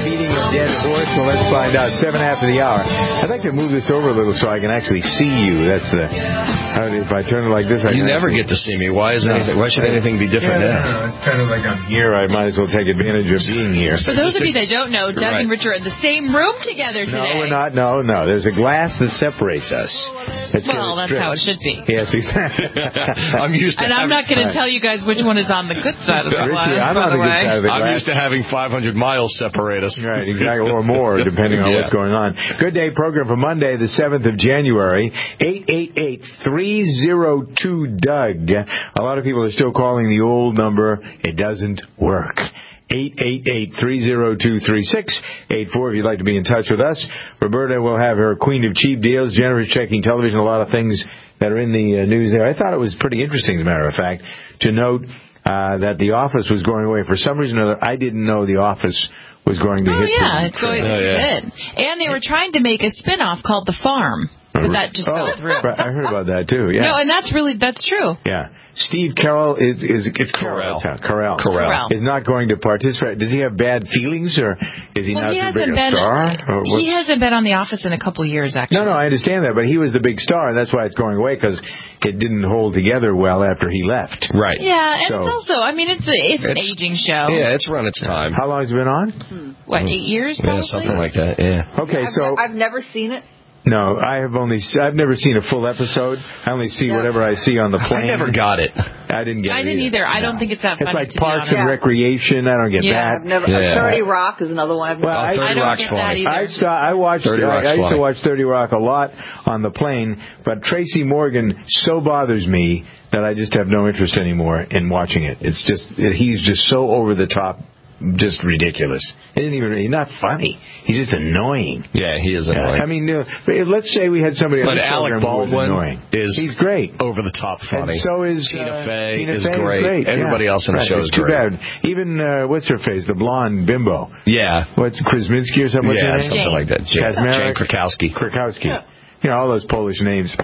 beating a dead horse? Well, let's find out. 7 after the hour. I'd like to move this over a little so I can actually see you. That's the... if I turn it like this, You never get to see me. Why should anything be different now? It's kind of like I'm here. I might as well take advantage of being here. For those of you that don't know, Doug and Rich are in the same room together today. No, we're not. No. There's a glass that separates us. That's how it should be. Yes, exactly. I'm not going to tell you guys which one is on the good side of the glass. I'm on the good side of the glass. I'm used to having 500 miles separate us. Right, exactly, or more, depending on what's going on. Good day program for Monday, the 7th of January. 888-302-DOUG. A lot of people are still calling the old number. It doesn't work. 888-302-3684 if you'd like to be in touch with us. Roberta will have her Queen of Cheap Deals. Jennifer's checking television, a lot of things that are in the news there. I thought it was pretty interesting, as a matter of fact, to note that The Office was going away. For some reason or other, I didn't know The Office was going to hit. It's going to hit. And they were trying to make a spin-off called The Farm, but that just fell through. I heard about that, too, yeah. No, and that's true. Yeah. Steve Carell it's Carell. Carell is not going to participate. Does he have bad feelings, or is he not too big a star? He hasn't been on The Office in a couple years, actually. No, I understand that, but he was the big star, and that's why it's going away, because it didn't hold together well after he left. Right. Yeah, and it's also, it's an aging show. Yeah, it's run its time. How long has it been on? What, 8 years? Probably? Yeah, something like that. Yeah. Okay, I've never seen it. No, I've never seen a full episode. I only see whatever I see on the plane. I never got it. I didn't get it. I didn't either. I don't think it's that funny. It's like Parks and Recreation. I don't get that. I've never. 30 Rock is another one. I don't get that either. I used to watch 30 Rock a lot on the plane, but Tracy Morgan so bothers me that I just have no interest anymore in watching it. It's just he's just so over the top. Just ridiculous. He's not funny. He's just annoying. Yeah, he is annoying. I mean, let's say we had somebody on this program who was annoying. He's great. Over the top funny. And so is Tina Fey. Tina is Fey great. Everybody else in the show is great. great. It's too bad. Even, what's her face? The blonde bimbo. Yeah. What's Krasinski or something? Yeah, something like that. Jane Krakowski. You know, all those Polish names.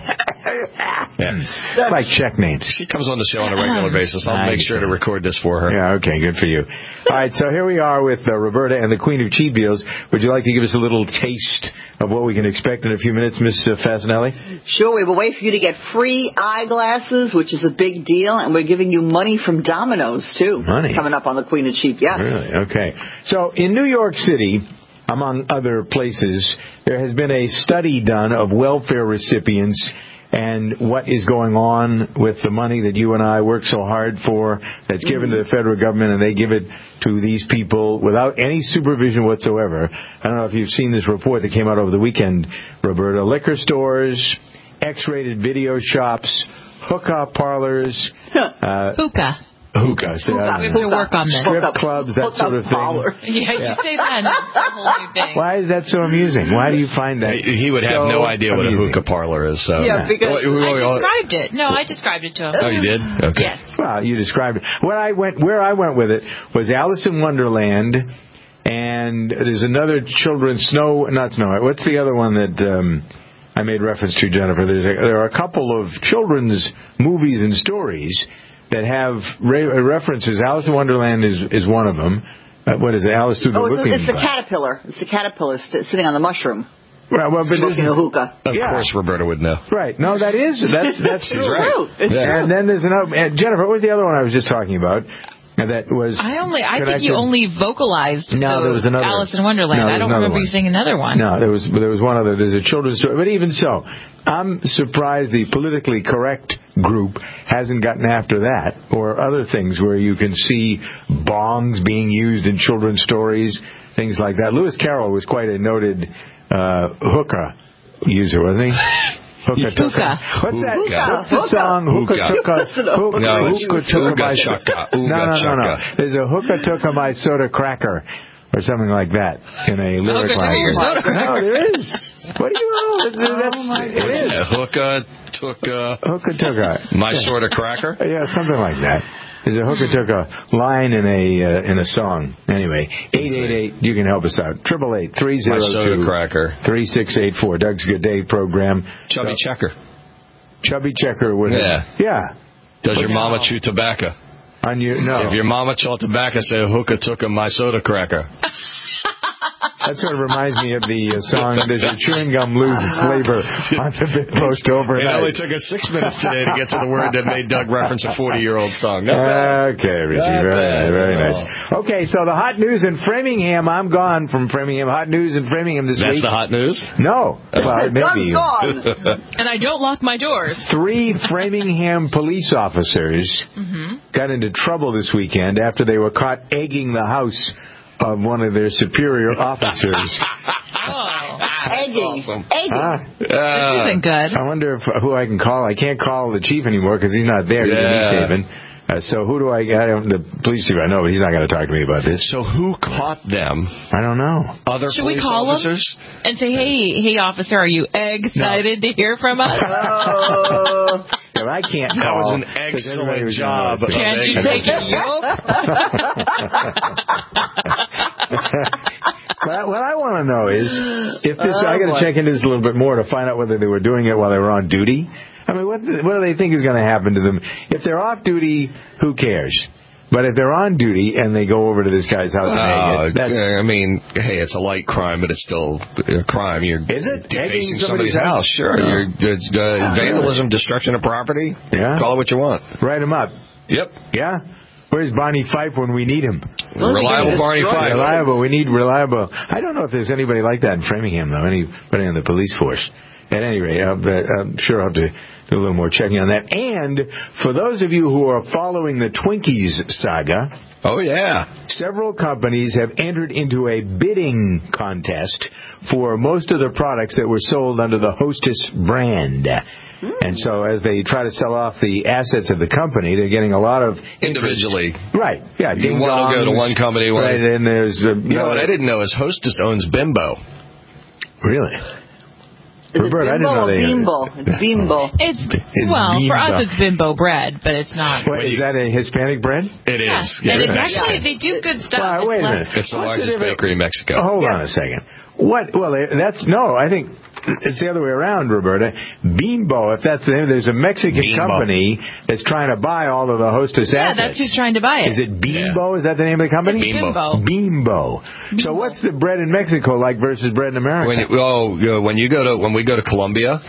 Like Czech names. She comes on the show on a regular basis. I'll make sure to record this for her. Yeah, okay, good for you. All right, so here we are with Roberta and the Queen of Cheap Deals. Would you like to give us a little taste of what we can expect in a few minutes, Miss Fasanelli? Sure, we have a way for you to get free eyeglasses, which is a big deal, and we're giving you money from Domino's, too. Money? Coming up on the Queen of Cheap, yes. Really? Okay. So in New York City, among other places, there has been a study done of welfare recipients and what is going on with the money that you and I work so hard for that's given to the federal government, and they give it to these people without any supervision whatsoever. I don't know if you've seen this report that came out over the weekend, Roberta. Liquor stores, X-rated video shops, hookah parlors. Hookah. Hookah. We have to work on this. Strip clubs, that sort of thing. Yeah, you say that. That's a whole new thing. Why is that so amusing? Why do you find that? He would have no idea what a hookah parlor is. So. Yeah, because I described it. No, I described it to him. Oh, you did? Okay. Yes. Well, you described it. Where I went with it was Alice in Wonderland, and there's another children's what's the other one that I made reference to, Jennifer? There are a couple of children's movies and stories that have references. Alice in Wonderland is one of them. What is it? Alice Through the Looking Glass. It's the caterpillar. It's the caterpillar sitting on the mushroom. Right, well, but smoking a hookah. Of course, Roberta would know. Right. No, that's true. Right. It's true. And then there's another. Jennifer, what was the other one I was just talking about? That was. I think you only vocalized. No, there was another. Alice in Wonderland. I don't remember you saying another one. No, there was one other. There's a children's story, but even so, I'm surprised the politically correct group hasn't gotten after that or other things where you can see bongs being used in children's stories, things like that. Lewis Carroll was quite a noted hookah user, wasn't he? Hookah. What's that? What's the song? Hookah Took My Shaka. No. There's a Hookah Took My Soda Cracker. Or something like that in a lyric language. No, there is. What do you know? It is. Hookah took my sort of cracker? Yeah, something like that. There's a hookah took a line in a song. Anyway, 888, you can help us out. 888-302-3684. Doug's Good Day program. Chubby Checker. Chubby Checker would. Yeah. Does your mama chew tobacco? No. If your mama chewed tobacco, say hookah took my soda cracker. That sort of reminds me of the song, "Does Your Chewing Gum Lose Its Flavor?" on the Bitpost overnight. It only took us 6 minutes today to get to the word that made Doug reference a 40-year-old song. Okay, Richie. Very nice. Okay, so the hot news in Framingham. I'm gone from Framingham. Hot news in Framingham this week. That's the hot news? No. Well, it may be. And I don't lock my doors. 3 Framingham police officers got into trouble this weekend after they were caught egging the house of one of their superior officers. Egging. Awesome. This isn't good. I wonder who I can call. I can't call the chief anymore because he's not there. He's in East Haven. So who do I get? The police chief, I know, but he's not going to talk to me about this. So who caught them? I don't know. Other Should police we call officers? him and say, hey, officer, are you excited to hear from us? If I can't call. That was an excellent job. Can't you take a yoke? But what I want to know is, if this, I got to check into this a little bit more to find out whether they were doing it while they were on duty. I mean, what do they think is going to happen to them? If they're off duty, who cares? But if they're on duty and they go over to this guy's house and egg it, I mean, hey, it's a light crime, but it's still a crime. Is it? Defacing somebody's house? Sure. It's vandalism, destruction of property. Yeah. Call it what you want. Write him up. Yep. Yeah? Where's Barney Fife when we need him? Reliable Barney Fife. Reliable. We need reliable. I don't know if there's anybody like that in Framingham, though. Anybody on the police force. At any rate, I'm sure I'll have to do a little more checking on that. And for those of you who are following the Twinkies saga, oh yeah, several companies have entered into a bidding contest for most of the products that were sold under the Hostess brand. And so as they try to sell off the assets of the company, they're getting a lot of individually. Right. Yeah. You want to go to one company. Right. And there's you know what I didn't know is Hostess owns Bimbo. Really? Is Robert, it Bimbo or Bimbo? It's Bimbo. It's well, Bimbo. for us it's Bimbo bread, but it's not. Wait, is that a Hispanic bread? It is. Yeah. And it's actually, they do good stuff. Well, wait a minute. It's the largest bakery in Mexico. Hold on a second. What? Well, I think it's the other way around, Roberta. Bimbo, if that's the name, there's a Mexican company that's trying to buy all of the Hostess assets. Yeah, that's who's trying to buy it. Is it Bimbo? Is that the name of the company? It's Bimbo. So what's the bread in Mexico like versus bread in America? When we go to Colombia,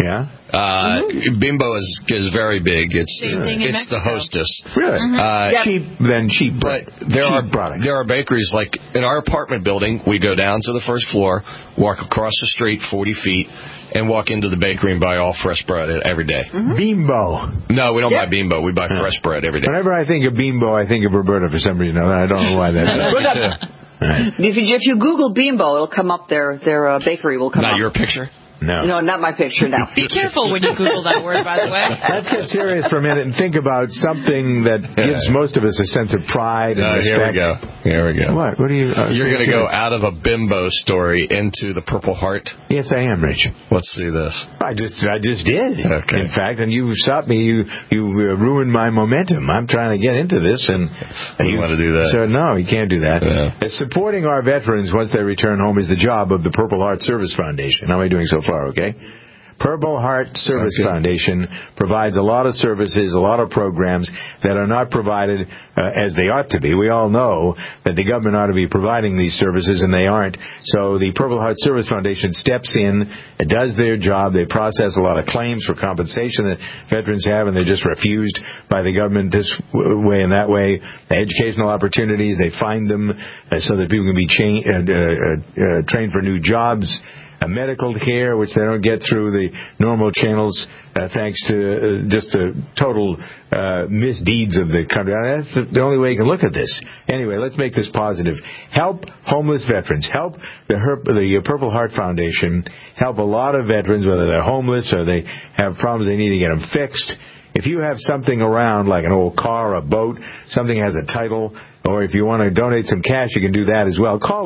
Bimbo is very big. It's the Hostess. Really? Cheap. But there are bakeries like in our apartment building. We go down to the first floor, walk across the street 40 feet, and walk into the bakery and buy all fresh bread every day. Bimbo. No, we don't buy Bimbo. We buy fresh bread every day. Whenever I think of Bimbo, I think of Roberta for some reason. I don't know why that is. If you Google Bimbo, it'll come up. Their bakery will come up. Not your picture? No, not my picture, no. Be careful when you Google that word, by the way. Let's get serious for a minute and think about something that gives most of us a sense of pride and respect. Here we go. What are you... You're going to go out of a Bimbo story into the Purple Heart? Yes, I am, Rich. Let's see this. I just did. Okay. In fact, and you stopped me. You ruined my momentum. I'm trying to get into this, and you want to do that. So no, you can't do that. Yeah. Supporting our veterans once they return home is the job of the Purple Heart Service Foundation. How am I doing so far? Okay. Purple Heart Service Foundation provides a lot of services, a lot of programs that are not provided as they ought to be. We all know that the government ought to be providing these services, and they aren't. So the Purple Heart Service Foundation steps in, it does their job. They process a lot of claims for compensation that veterans have, and they're just refused by the government this way and that way. The educational opportunities, they find them so that people can be trained for new jobs. Medical care, which they don't get through the normal channels, thanks to just the total misdeeds of the country. That's the only way you can look at this. Anyway, let's make this positive. Help homeless veterans. Help the Purple Heart Foundation. Help a lot of veterans, whether they're homeless or they have problems they need to get them fixed. If you have something around, like an old car, a boat, something has a title, or if you want to donate some cash, you can do that as well. Call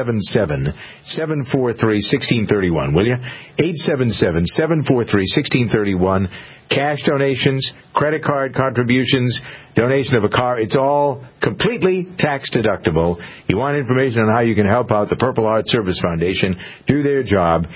877-743-1631, will you? 877-743-1631. Cash donations, credit card contributions, donation of a car, it's all completely tax deductible. You want information on how you can help out the Purple Heart Service Foundation, do their job,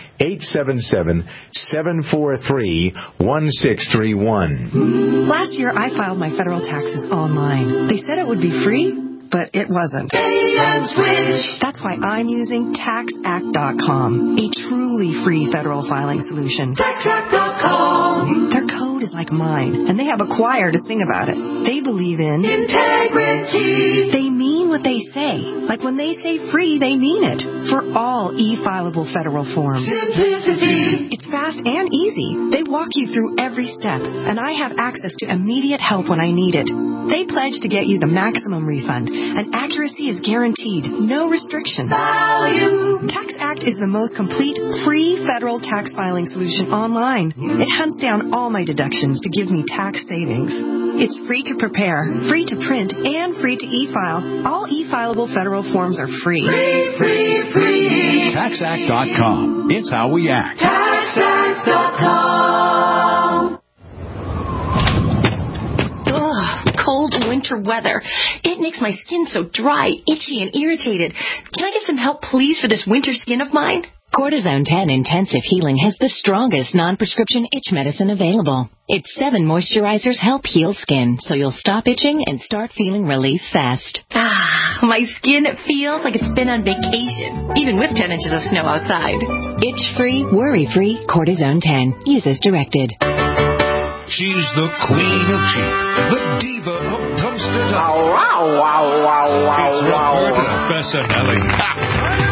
877-743-1631. Last year, I filed my federal taxes online. They said it would be free. but it wasn't. That's why I'm using TaxAct.com, a truly free federal filing solution. TaxAct.com. Their code is like mine, and they have a choir to sing about it. They believe in integrity. They mean what they say. Like when they say free, they mean it. For all e-filable federal forms. Simplicity. It's fast and easy. They walk you through every step, and I have access to immediate help when I need it. They pledge to get you the maximum refund, and accuracy is guaranteed. No restrictions. Value. TaxAct is the most complete free federal tax filing solution online. It hunts down all my deductions to give me tax savings. It's free to prepare, free to print, and free to e-file. All e-filable federal forms are free. Free. TaxAct.com. It's how we act. TaxAct.com. Cold winter weather. It makes my skin so dry, itchy, and irritated. Can I get some help, please, for this winter skin of mine? Cortisone 10 Intensive Healing has the strongest non-prescription itch medicine available. Its 7 moisturizers help heal skin, so you'll stop itching and start feeling relief fast. My skin feels like it's been on vacation, even with 10 inches of snow outside. Itch-free, worry-free Cortisone 10. Use as directed. She's the queen of cheap, the diva of dumpster diving. It's Roberta Fessinelli.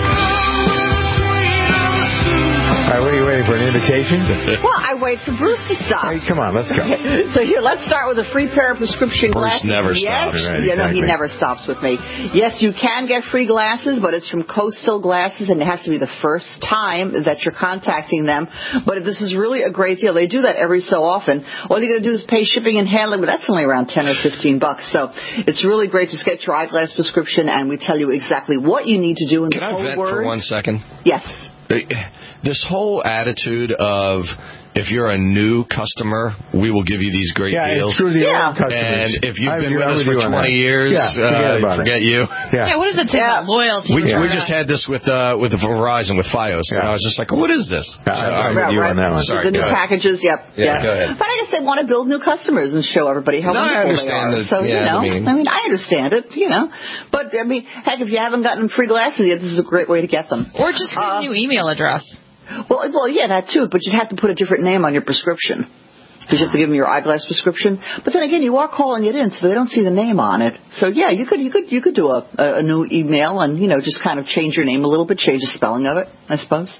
All right, what are you waiting for, an invitation? Well, I wait for Bruce to stop. Hey, come on, let's go. So here, let's start with a free pair of prescription Bruce glasses. never yes, stops. Right, No, exactly. he never stops with me. Yes, you can get free glasses, but it's from Coastal Glasses, and it has to be the first time that you're contacting them. But if this is really a great deal, they do that every so often. All you got to do is pay shipping and handling, but that's only around $10 or $15. So it's really great. Just get your eyeglass prescription, and we tell you exactly what you need to do in Can the I whole vent words. for 1 second? Yes. This whole attitude of, if you're a new customer, we will give you these great deals. It's true to the old customers. And if you've been with I'm us for you on 20 that. years, forget you. Yeah, what does it say about loyalty? We just had this with Verizon, with Fios, and I was just like, what is this? I'm with you on that one. Sorry, the new packages, Yeah, go ahead. But I guess they want to build new customers and show everybody how wonderful they are. So, I understand it, But, heck, if you haven't gotten free glasses yet, this is a great way to get them. Or just get a new email address. Well, yeah, that too, but you'd have to put a different name on your prescription. Because you have to give them your eyeglass prescription. But then again, you are calling it in, so they don't see the name on it. So yeah, you could do a new email and, just kind of change your name a little bit, change the spelling of it, I suppose.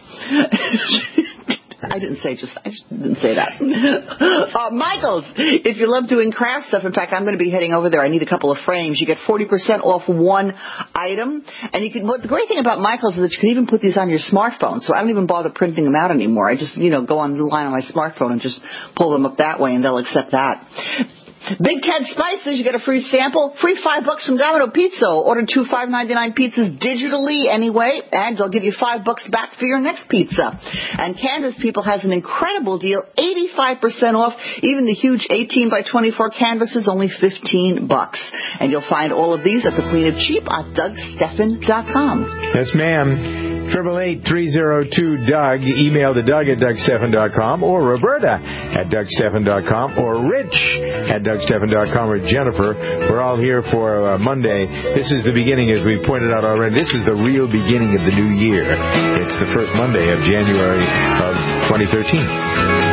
I didn't say that. Michael's, if you love doing craft stuff, in fact, I'm going to be heading over there. I need a couple of frames. You get 40% off one item. And the great thing about Michael's is that you can even put these on your smartphone. So I don't even bother printing them out anymore. I just, go online on my smartphone and just pull them up that way, and they'll accept that. Big Ted Spices, you get a free sample, free $5 from Domino Pizza. Order 2 $5.99 pizzas digitally anyway, and they'll give you $5 back for your next pizza. And Canvas People has an incredible deal, 85% off. Even the huge 18 by 24 canvases, only $15. And you'll find all of these at the Queen of Cheap at DougSteffen.com. Yes, ma'am. 888-302-DOUG. Email to Doug at DougSteffen.com, or Roberta at DougSteffen.com, or Rich at DougSteffen.com, or Jennifer. We're all here for Monday. This is the beginning, as we pointed out already. This is the real beginning of the new year. It's the first Monday of January of 2013.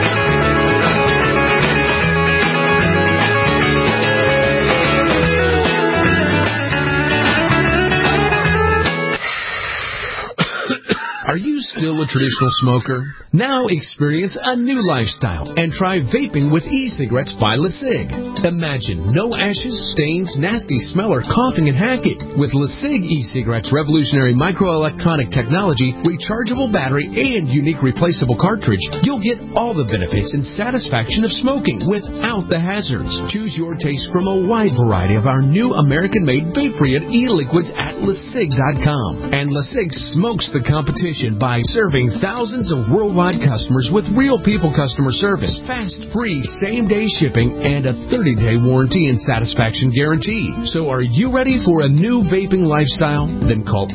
Are you still a traditional smoker? Now experience a new lifestyle and try vaping with e-cigarettes by LeSig. Imagine no ashes, stains, nasty smell, or coughing and hacking. With LeSig e-cigarettes' revolutionary microelectronic technology, rechargeable battery, and unique replaceable cartridge, you'll get all the benefits and satisfaction of smoking without the hazards. Choose your taste from a wide variety of our new American-made vape-free e-liquids at LeSig.com. And LeSig smokes the competition mission by serving thousands of worldwide customers with real people customer service, fast, free, same-day shipping, and a 30-day warranty and satisfaction guarantee. So are you ready for a new vaping lifestyle? Then call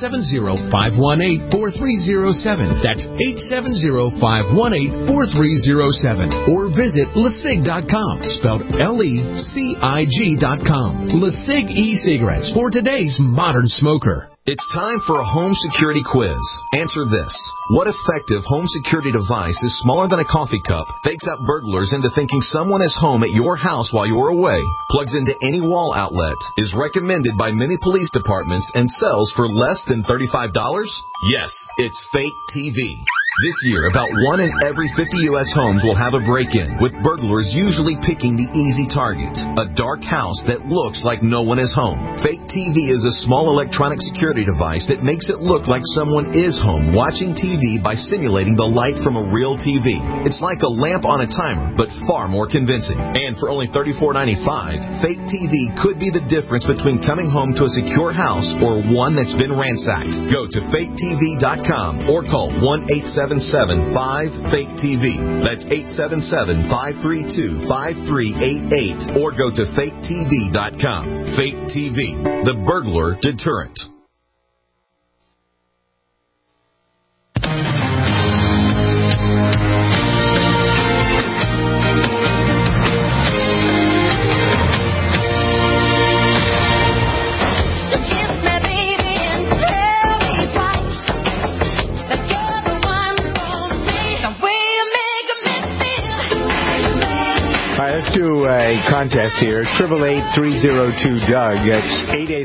870-518-4307. That's 870-518-4307. Or visit LeSig.com, spelled LECIG.com. LeSig e-cigarettes for today's modern smoker. It's time for a home security quiz. Answer this. What effective home security device is smaller than a coffee cup, fakes out burglars into thinking someone is home at your house while you're away, plugs into any wall outlet, is recommended by many police departments, and sells for less than $35? Yes, it's Fake TV. This year, about 1 in every 50 U.S. homes will have a break-in, with burglars usually picking the easy target, a dark house that looks like no one is home. Fake TV is a small electronic security device that makes it look like someone is home watching TV by simulating the light from a real TV. It's like a lamp on a timer, but far more convincing. And for only $34.95, Fake TV could be the difference between coming home to a secure house or one that's been ransacked. Go to faketv.com or call 1-877-5-FAKE-TV. That's 877-532-5388 or go to faketv.com. Fake TV, the burglar deterrent. Let's do a contest here. 888-302-DOUG. That's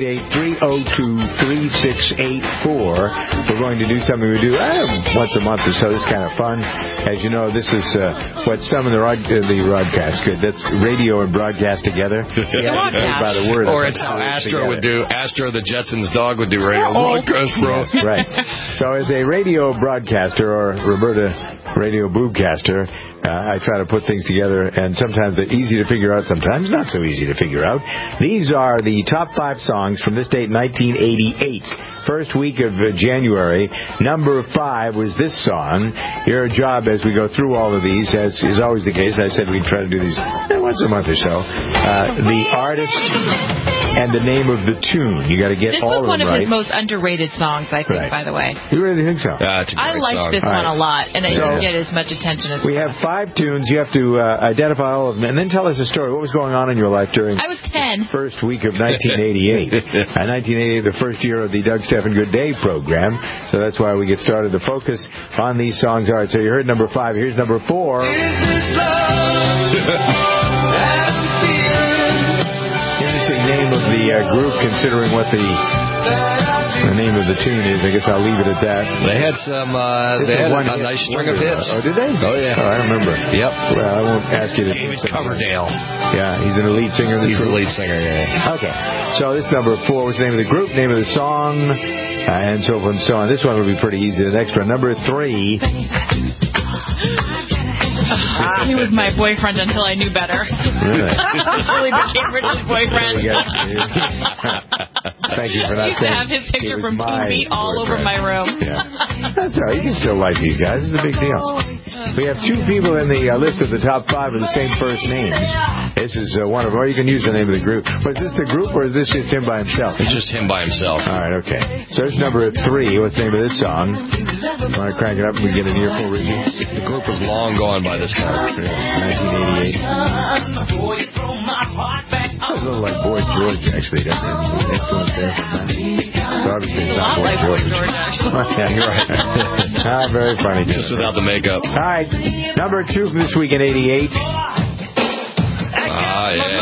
888-302-3684. We're going to do something we do once a month or so. This is kind of fun. As you know, this is what some of the broadcast could. That's radio and broadcast together. By the word. Or it's how Astro would do. Astro, the Jetsons dog, would do radio broadcast. Yes, right. So as a radio broadcaster, or Roberta radio boobcaster, I try to put things together, and sometimes they're easy to figure out, sometimes not so easy to figure out. These are the top 5 songs from this date, 1988. First week of January. Number 5 was this song. Your job as we go through all of these, as is always the case, I said we'd try to do these once a month or so. The artist and the name of the tune. You got to get all of them right. This was one of his most underrated songs, I think, by the way. You really think so? I liked this one a lot, and it didn't get as much attention as we have 5 tunes. You have to identify all of them, and then tell us a story. What was going on in your life during I was 10. the first week of 1988? 1988, the first year of the Doug Stephan Good Day program. So that's why we get started to focus on these songs. All right, so you heard number 5. Here's number 4. Interesting name of the group, considering what the name of the tune is. I guess I'll leave it at that. They had some. They had a nice string of hits. Oh, did they? Oh, yeah. Oh, I remember. Yep. Well, I won't ask you to. David Coverdale. Yeah, he's an lead singer. He's the lead singer. Yeah. Okay. So this number 4 was the name of the group, name of the song, and so forth and so on. This one will be pretty easy. The next one, number 3. He was my boyfriend until I knew better. Really? Until he became Rich's boyfriend. Thank you for not saying. I used to have his picture from 2 feet all over my room. Yeah. That's all right. You can still like these guys. It's a big deal. We have 2 people in the list of the top 5 with the same first names. This is one of them. Or you can use the name of the group. But is this the group, or is this just him by himself? It's just him by himself. All right, okay. So it's number 3. What's the name of this song? Want to crank it up and we get an earful, Richie? The group is long gone by this time. 1988. Sounds a little like Boy George, actually, doesn't it? Influence there from that. So obviously it's not Boy George. Actually. Yeah, you're right. Very funny. Just without the makeup. All right. Number 2 from this week in 88. Ah, yeah.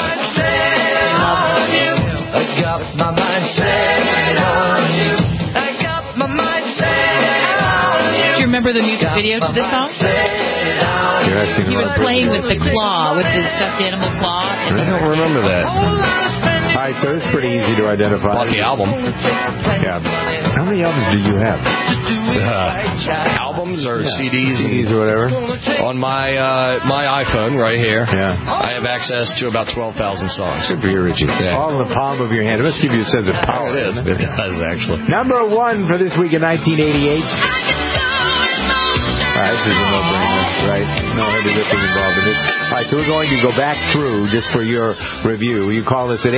I got my mind set on you. I got my mind set on you. Do you remember the music video to this song? He was playing with the claw, with the stuffed animal claw. I don't remember that. All right, so it's pretty easy to identify. On the album. Yeah. How many albums do you have? Albums or CDs? CDs or whatever? On my iPhone right here. Yeah. I have access to about 12,000 songs. Good for you, Richie. Yeah. All in the palm of your hand. It must give you a sense of power. It is. It does, actually. Number 1 for this week in 1988. right, this is a no-brainer, right? No heavy lifting involved in this. All right, so we're going to go back through just for your review. You call us at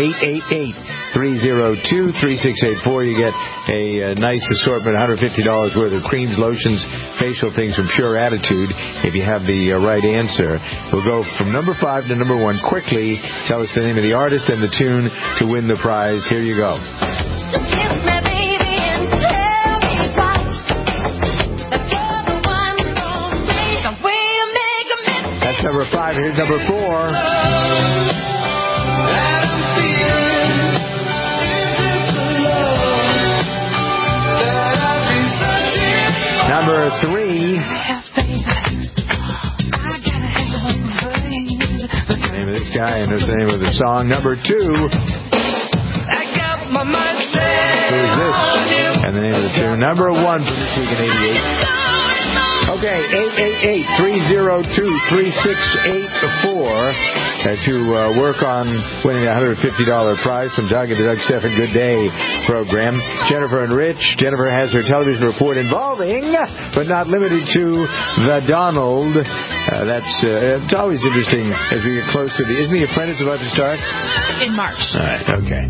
888-302-3684. You get a nice assortment, $150 worth of creams, lotions, facial things from Pure Attitude if you have the right answer. We'll go from number 5 to number 1 quickly. Tell us the name of the artist and the tune to win the prize. Here you go. That's number 5. Here's number 4. Number 3. The name of this guy and the name of the song. Number 2. Who is this? And the name of the tune. Number 1 for this week in 88. Okay, 888-302-3684 to work on winning a $150 prize from Doug and the Doug Stephan Good Day program. Jennifer and Rich. Jennifer has her television report involving, but not limited to, the Donald. It's always interesting as we get close to Isn't The Apprentice about to start? In March. All right, okay.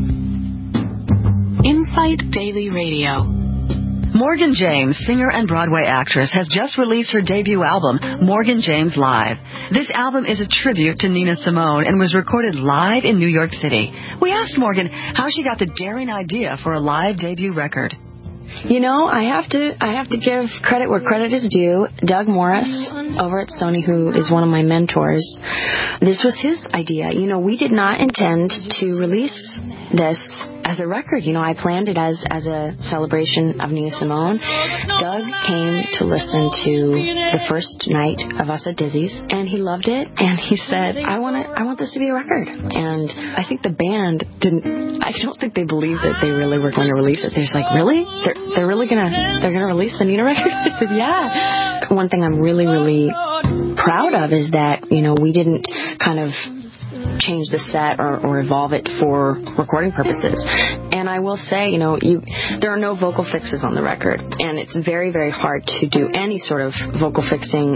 Insight Daily Radio. Morgan James, singer and Broadway actress, has just released her debut album, Morgan James Live. This album is a tribute to Nina Simone and was recorded live in New York City. We asked Morgan how she got the daring idea for a live debut record. You know, I have to give credit where credit is due. Doug Morris over at Sony, who is one of my mentors, this was his idea. You know, we did not intend to release this as a record. You know, I planned it as a celebration of Nina Simone. Doug came to listen to the first night of us at Dizzy's, and he loved it, and he said, I want this to be a record. And I think the band I don't think they believed that they really were going to release it. They're just like, really? They're really they're gonna release the Nina record? I said, yeah. One thing I'm really, really proud of is that, you know, we didn't kind of change the set or evolve it for recording purposes. And I will say, you know, there are no vocal fixes on the record, and it's very, very hard to do any sort of vocal fixing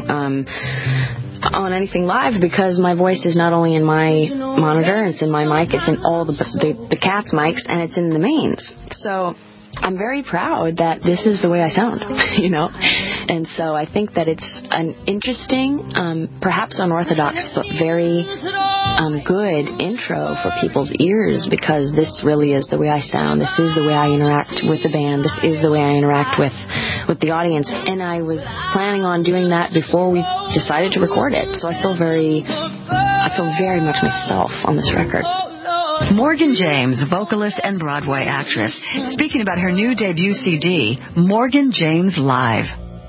on anything live, because my voice is not only in my monitor, it's in my mic, it's in all the cat's mics, and it's in the mains. So I'm very proud that this is the way I sound, you know. And so I think that it's an interesting, perhaps unorthodox, but very good intro for people's ears, because this really is the way I sound. This is the way I interact with the band. This is the way I interact with the audience. And I was planning on doing that before we decided to record it. So I feel very much myself on this record. Morgan James, vocalist and Broadway actress, speaking about her new debut CD, Morgan James Live.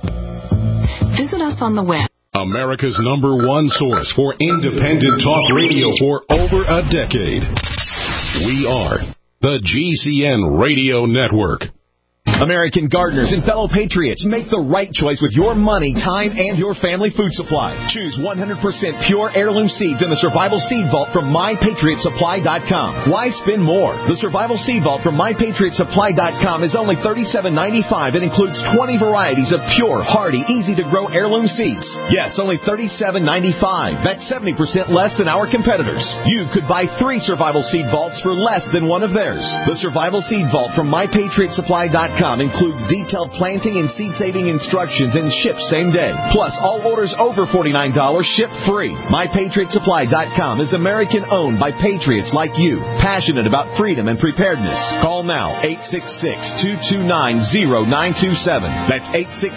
Visit us on the web. America's #1 source for independent talk radio for over a decade. We are the GCN Radio Network. American gardeners and fellow patriots, make the right choice with your money, time, and your family food supply. Choose 100% pure heirloom seeds in the Survival Seed Vault from MyPatriotSupply.com. Why spend more? The Survival Seed Vault from MyPatriotSupply.com is only $37.95 and includes 20 varieties of pure, hardy, easy-to-grow heirloom seeds. Yes, only $37.95. That's 70% less than our competitors. You could buy 3 Survival Seed Vaults for less than one of theirs. The Survival Seed Vault from MyPatriotSupply.com includes detailed planting and seed-saving instructions and ships same day. Plus, all orders over $49 ship free. MyPatriotSupply.com is American-owned by patriots like you, passionate about freedom and preparedness. Call now, 866-229-0927. That's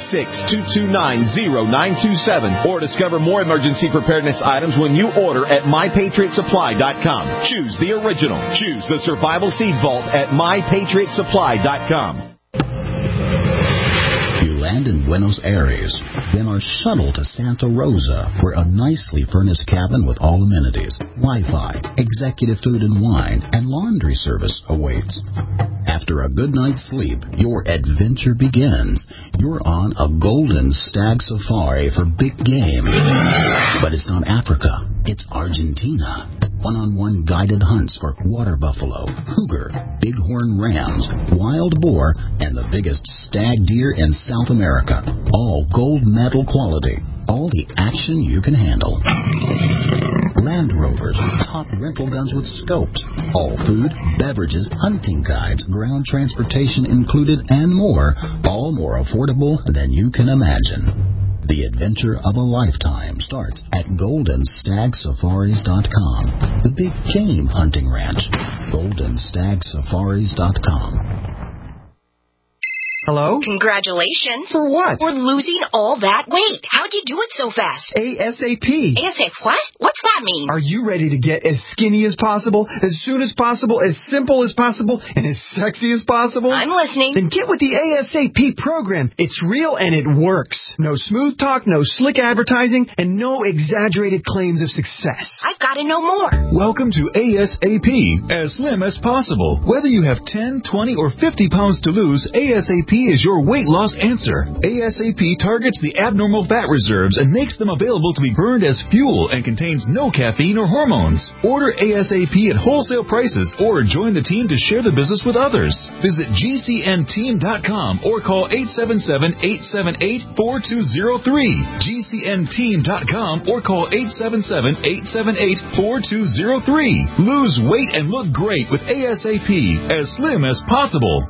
866-229-0927. Or discover more emergency preparedness items when you order at MyPatriotSupply.com. Choose the original. Choose the Survival Seed Vault at MyPatriotSupply.com. You land in Buenos Aires, then are shuttled to Santa Rosa, where a nicely furnished cabin with all amenities, Wi-Fi, executive food and wine, and laundry service awaits. After After a good night's sleep, your adventure begins. You're on a golden stag safari for big game. But it's not Africa. It's Argentina. One-on-one guided hunts for water buffalo, cougar, bighorn rams, wild boar, and the biggest stag deer in South America. All gold medal quality. All the action you can handle. Land Rovers, top rental guns with scopes. All food, beverages, hunting guides, ground transportation included, and more. All more affordable than you can imagine. The adventure of a lifetime starts at GoldenStagSafaris.com. The Big Game Hunting Ranch. GoldenStagSafaris.com. Hello? Congratulations. For what? For losing all that weight. How'd you do it so fast? ASAP. ASAP what? What's that mean? Are you ready to get as skinny as possible, as soon as possible, as simple as possible, and as sexy as possible? I'm listening. Then get with the ASAP program. It's real and it works. No smooth talk, no slick advertising, and no exaggerated claims of success. I've got to know more. Welcome to ASAP, as slim as possible. Whether you have 10, 20, or 50 pounds to lose, ASAP is your weight loss answer. ASAP targets the abnormal fat reserves and makes them available to be burned as fuel and contains no caffeine or hormones. Order ASAP at wholesale prices or join the team to share the business with others. Visit GCNteam.com or call 877-878-4203. GCNteam.com or call 877-878-4203. Lose weight and look great with ASAP, as slim as possible.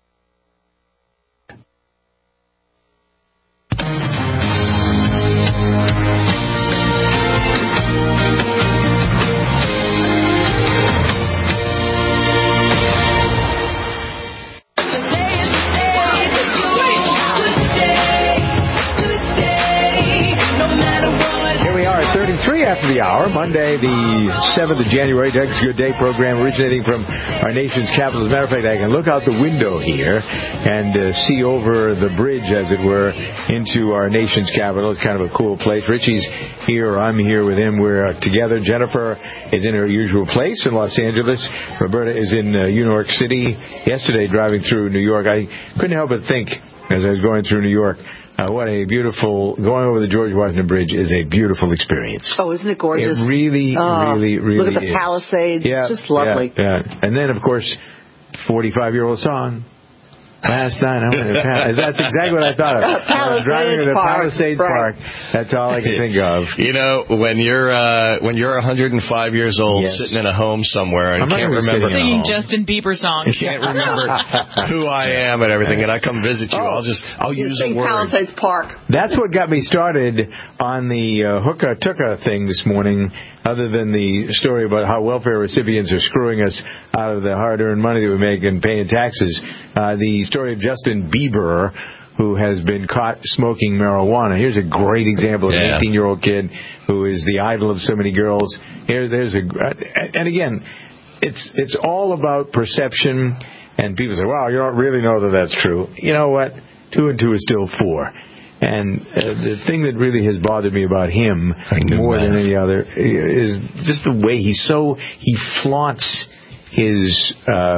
After the hour, Monday, the 7th of January, Doug's Good Day program originating from our nation's capital. As a matter of fact, I can look out the window here and see over the bridge, as it were, into our nation's capital. It's kind of a cool place. Richie's here. I'm here with him. We're together. Jennifer is in her usual place in Los Angeles. Roberta is in New York City. Yesterday, driving through New York, I couldn't help but think, as I was going through New York, what a beautiful, going over the George Washington Bridge is a beautiful experience. Oh, isn't it gorgeous? It really, really look at the is. Palisades. Yeah, it's just lovely. Yeah. And then, of course, 45-year-old song. Last night, that's exactly what I thought of. Driving to the Palisades Park. That's all I can think of. You know, when you're 105 years old, sitting in a home somewhere and can't remember singing Justin Bieber songs, can't remember who I am and everything, and I come visit you, I'll use the word Palisades Park. That's what got me started on the hookah tucka thing this morning. Other than the story about how welfare recipients are screwing us out of the hard-earned money that we make and paying taxes, the story of Justin Bieber, who has been caught smoking marijuana. Here's a great example of an 18-year-old kid who is the idol of so many girls. And again, it's all about perception. And people say, "Well, you don't really know that that's true." You know what? 2 and 2 is still 4. And the thing that really has bothered me about him more than any other is just the way he flaunts his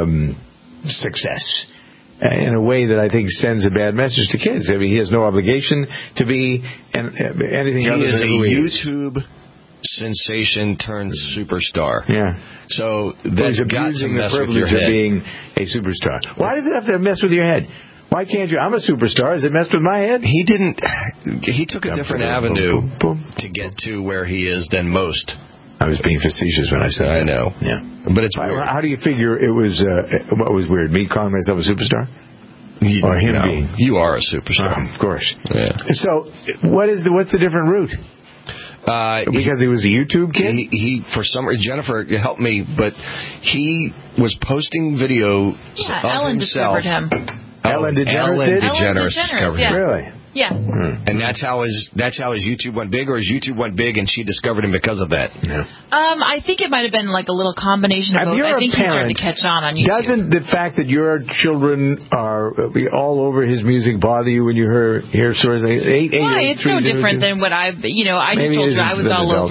success in a way that I think sends a bad message to kids. I mean, he has no obligation to be anything other than who he is. He is a YouTube sensation turned superstar. Yeah. So that's got to mess with your head. Of being a superstar. Why does it have to mess with your head? Why can't you? I'm a superstar. Has it messed with my head? He didn't. He took a different avenue to get to where he is than most. I was being facetious when I said that. I know. Yeah. But it's weird. How do you figure it was, what was weird? Me calling myself a superstar? Or him being? You are a superstar. Of course. Yeah. So, what's the different route? Because he was a YouTube kid? He for some reason, Jennifer helped me, but he was posting video of Ellen himself. discovered him. Ellen DeGeneres discovered him. Really? Yeah. And that's how his YouTube went big, or his YouTube went big and she discovered him because of that. Yeah. I think it might have been like a little combination of both. I think he started to catch on YouTube. Doesn't the fact that your children are all over his music bother you when you hear stories like 8 Why? It's no different than what I just told you I was all over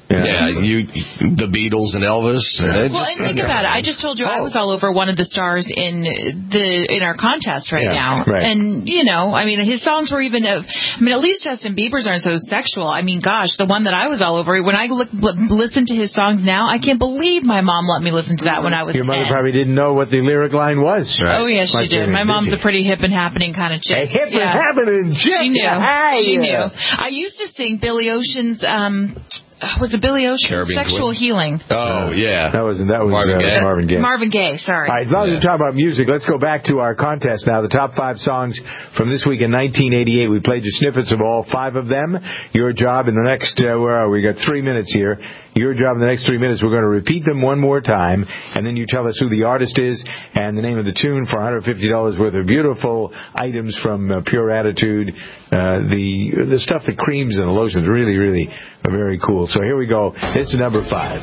Yeah, the Beatles and Elvis. And think about it. I just told you I was all over one of the stars in our contest now. Right. And, his songs were even, at least Justin Bieber's aren't so sexual. I mean, gosh, the one that I was all over, when I listen to his songs now, I can't believe my mom let me listen to that when I was 10. Your mother probably didn't know what the lyric line was. Right. Oh, yes, she did. My mom's a pretty hip and happening kind of chick. Hip and happening chick. She knew. She knew. I used to sing Billy Ocean's, was it Billy Ocean? Caribbean Sexual Healing. Oh, yeah. That was Marvin Gaye. Marvin Gaye, sorry. All right, as long as we talk about music, let's go back to our contest now. The top 5 songs from this week in 1988. We played you snippets of all 5 of them. Your job in the next, where are we? We got 3 minutes here. Your job in the next 3 minutes, we're going to repeat them one more time, and then you tell us who the artist is and the name of the tune for $150 worth of beautiful items from Pure Attitude. The stuff, the creams and the lotions, really, really very cool. So here we go. It's number 5.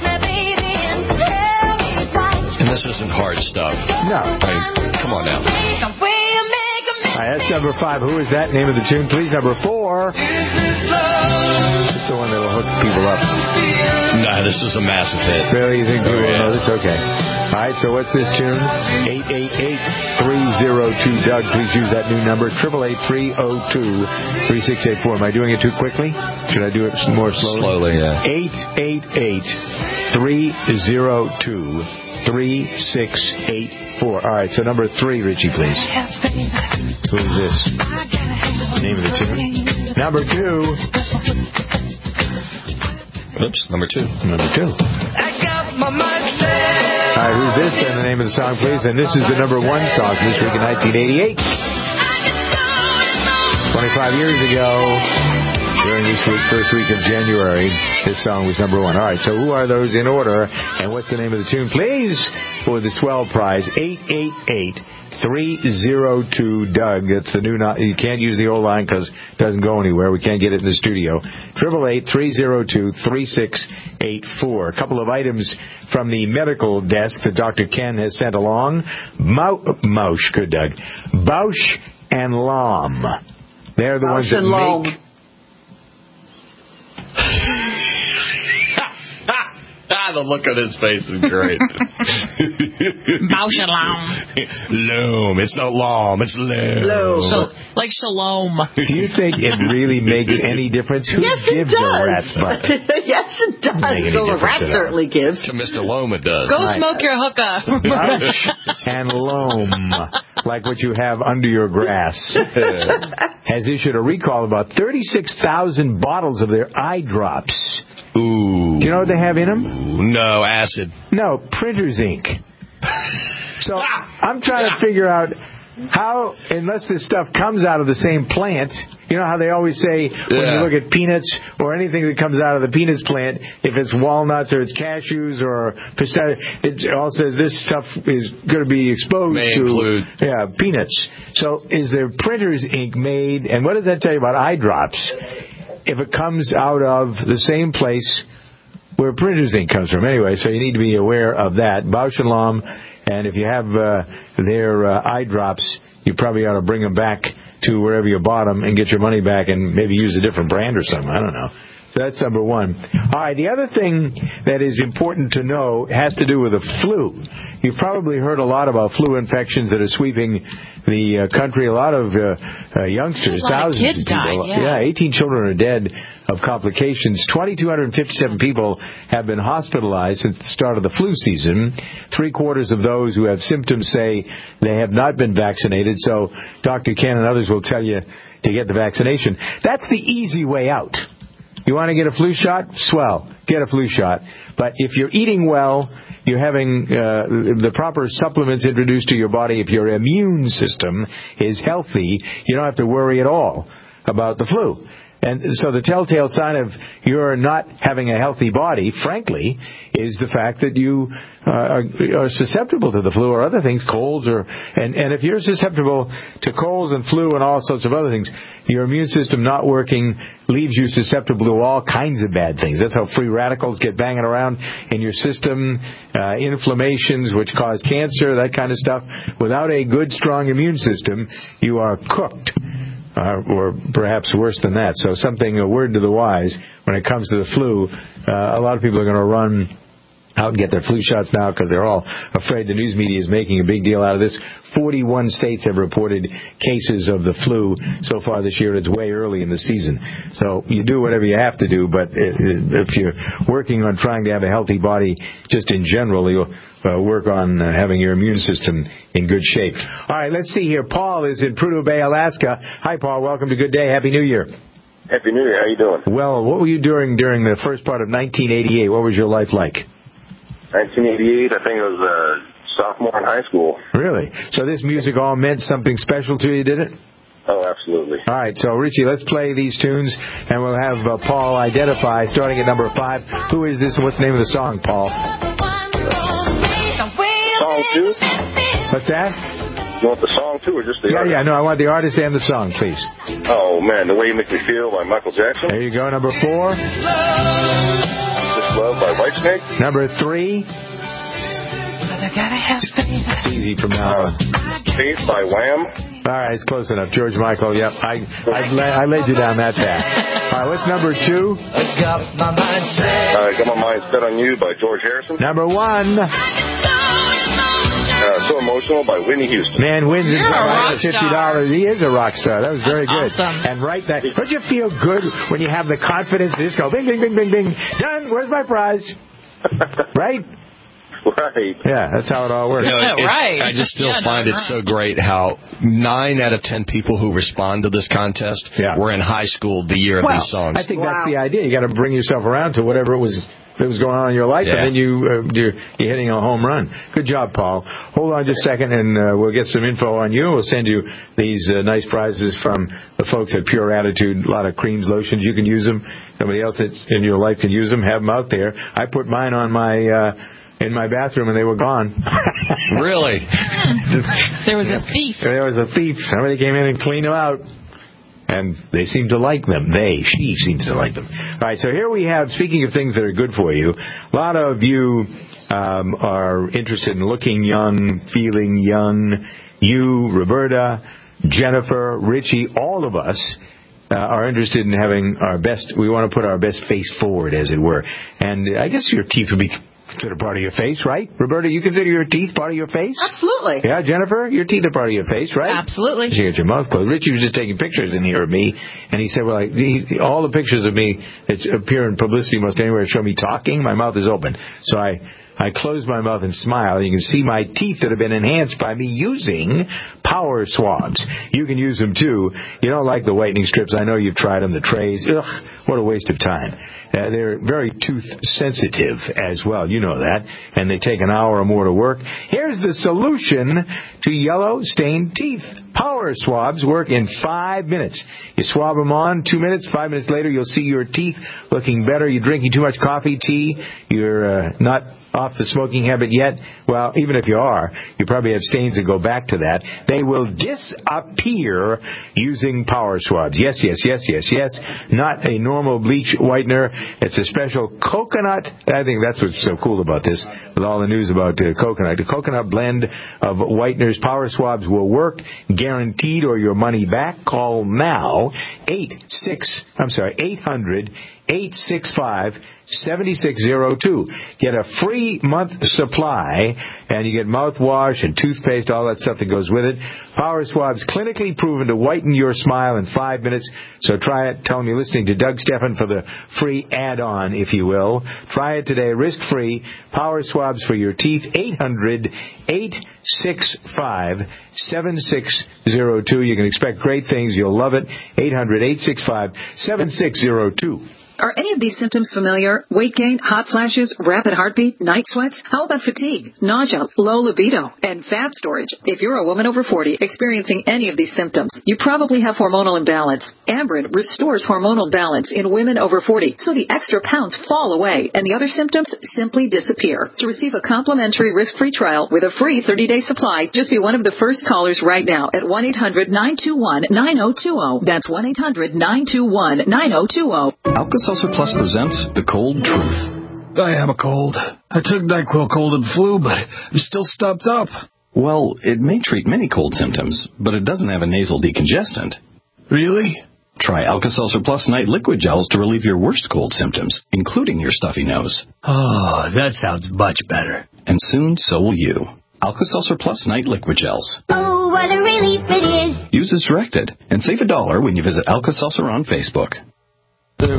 And this isn't hard stuff. No. Come on now. All right, that's number 5. Who is that? Name of the tune, please. Number 4. It's the one that will hook people up. No, this was a massive hit. Really? You think people will know this? Okay. All right, so what's this tune? 888-302-DOUG. Please use that new number, 888-302-3684. Am I doing it too quickly? Should I do it more slowly? Slowly, yeah. 888-302-3684. All right, so number 3, Richie, please. Who is this? Name of the tune. Number 2. Oops, number 2. Number 2. All right, who's this? And the name of the song, please. And this is the number 1 song from this week in 1988. 25 years ago, during this week, first week of January, this song was number 1. All right, so who are those in order? And what's the name of the tune, please? For the swell prize, 888-302-DOUG. That's the new. You can't use the old line because it doesn't go anywhere. We can't get it in the studio. 888-302-3684. A couple of items from the medical desk that Dr. Ken has sent along. Mausch, good Doug. Bausch and Lomb. They're the ones that make. The look on his face is great. Bausch and Lomb. Loom. It's not Lom. It's Loom. So, like Shalom. Do you think it really makes any difference? Who gives a rat's butt? Yes, it does. So the rat certainly gives. To Mr. Loam, it does. Go smoke your hookah. Bausch and Lomb, like what you have under your grass, has issued a recall of about 36,000 bottles of their eye drops. Ooh. Do you know what they have in them? No, acid. No, printer's ink. So I'm trying to figure out how, unless this stuff comes out of the same plant, you know how they always say when you look at peanuts or anything that comes out of the peanuts plant, if it's walnuts or it's cashews or pistachio, it all says this stuff is going to be exposed to peanuts. So is there printer's ink made, and what does that tell you about eye drops? If it comes out of the same place where printer's ink comes from. Anyway, so you need to be aware of that. Bausch & Lomb, and if you have their eye drops, you probably ought to bring them back to wherever you bought them and get your money back and maybe use a different brand or something. I don't know. So that's number 1. All right, the other thing that is important to know has to do with the flu. You've probably heard a lot about flu infections that are sweeping the country. A lot of youngsters, thousands of kids people. Yeah, 18 children are dead of complications. 2,257 people have been hospitalized since the start of the flu season. 3/4 of those who have symptoms say they have not been vaccinated. So Dr. Ken and others will tell you to get the vaccination. That's the easy way out. You want to get a flu shot? Swell. Get a flu shot. But if you're eating well, you're having the proper supplements introduced to your body, if your immune system is healthy, you don't have to worry at all about the flu. And so the telltale sign of you're not having a healthy body, frankly, is the fact that you are susceptible to the flu or other things, colds and if you're susceptible to colds and flu and all sorts of other things, your immune system not working leaves you susceptible to all kinds of bad things. That's how free radicals get banging around in your system, inflammations which cause cancer, that kind of stuff. Without a good, strong immune system, you are cooked. or perhaps worse than that. So a word to the wise when it comes to the flu. A lot of people are going to run out and get their flu shots now because they're all afraid. The news media is making a big deal out of this. 41 states have reported cases of the flu so far this year. It's way early in the season. So you do whatever you have to do, but if you're working on trying to have a healthy body just in general, you'll work on having your immune system in good shape. All right, let's see here. Paul is in Prudhoe Bay, Alaska. Hi, Paul. Welcome to Good Day. Happy New Year. Happy New Year. How you doing? Well, what were you doing during the first part of 1988? What was your life like? 1988, I think I was a sophomore in high school. Really? So this music all meant something special to you, did it? Oh, absolutely. All right, so Richie, let's play these tunes, and we'll have Paul identify, starting at number 5. Who is this, and what's the name of the song, Paul? Song 2? What's that? You want the song, too, or just the artist? Yeah, no, I want the artist and the song, please. Oh, man, The Way You Make Me Feel by Michael Jackson. There you go, number 4. Love by Whitesnake. Number 3. It's easy from now on. Faith by Wham. All right, it's close enough. George Michael, yep. I led you down that path. All right, what's number 2? I Got My Mind Set on You by George Harrison. Number 1. So Emotional by Whitney Houston. Man wins in $50. He is a rock star. That was very good. Awesome. And right back. Don't you feel good when you have the confidence to just go bing, bing, bing, bing, bing. Done. Where's my prize? Right? Right. Yeah, that's how it all works. Right. I just still find it so great how 9 out of 10 people who respond to this contest were in high school the year of these songs. I think that's the idea. You got to bring yourself around to whatever it was that was going on in your life, and then you're hitting a home run. Good job, Paul. Hold on just a second, and we'll get some info on you. We'll send you these nice prizes from the folks at Pure Attitude. A lot of creams, lotions. You can use them. Somebody else that's in your life can use them. Have them out there. I put mine on my in my bathroom, and they were gone. Really? There was a thief. There was a thief. Somebody came in and cleaned them out. And they seem to like them. She seems to like them. All right, so here we have, speaking of things that are good for you, a lot of you are interested in looking young, feeling young. You, Roberta, Jennifer, Richie, all of us are interested in having our best, we want to put our best face forward, as it were. And I guess your teeth would be considered part of your face, right? Roberta, you consider your teeth part of your face? Absolutely. Yeah, Jennifer, your teeth are part of your face, right? Absolutely. You got your mouth closed. Richie was just taking pictures in here of me, and he said, well, all the pictures of me that appear in publicity most anywhere show me talking. My mouth is open. So I close my mouth and smile. You can see my teeth that have been enhanced by me using Power Swabs. You can use them, too. You don't like the whitening strips. I know you've tried them, the trays. Ugh, what a waste of time. They're very tooth-sensitive as well. You know that. And they take an hour or more to work. Here's the solution to yellow, stained teeth. Power Swabs work in 5 minutes. You swab them on, 2 minutes, 5 minutes later, you'll see your teeth looking better. You're drinking too much coffee, tea. You're not off the smoking habit yet. Well, even if you are, you probably have stains that go back to that. They will disappear using Power Swabs. Yes. Not a normal bleach whitener. It's a special coconut. I think that's what's so cool about this, with all the news about coconut. The coconut blend of whiteners. Power Swabs will work, guaranteed, or your money back. Call now, 800-865-7602. Get a free month supply, and you get mouthwash and toothpaste, all that stuff that goes with it. Power Swabs, clinically proven to whiten your smile in 5 minutes. So try it. Tell them you're listening to Doug Steffen for the free add-on, if you will. Try it today, risk-free. Power Swabs for your teeth. 800-865-7602. You can expect great things. You'll love it. 800-865-7602. Are any of these symptoms familiar? Weight gain, hot flashes, rapid heartbeat, night sweats? How about fatigue, nausea, low libido, and fat storage? If you're a woman over 40 experiencing any of these symptoms, you probably have hormonal imbalance. Amberen restores hormonal balance in women over 40, so the extra pounds fall away and the other symptoms simply disappear. To receive a complimentary risk-free trial with a free 30-day supply, just be one of the first callers right now at 1-800-921-9020. That's 1-800-921-9020. Alka-Seltzer Plus presents The Cold Truth. I have a cold. I took NyQuil cold and flu, but I'm still stopped up. Well, it may treat many cold symptoms, but it doesn't have a nasal decongestant. Really? Try Alka-Seltzer Plus Night Liquid Gels to relieve your worst cold symptoms, including your stuffy nose. Oh, that sounds much better. And soon, so will you. Alka-Seltzer Plus Night Liquid Gels. Oh, what a relief it is. Use as directed, and save $1 when you visit Alka-Seltzer on Facebook. So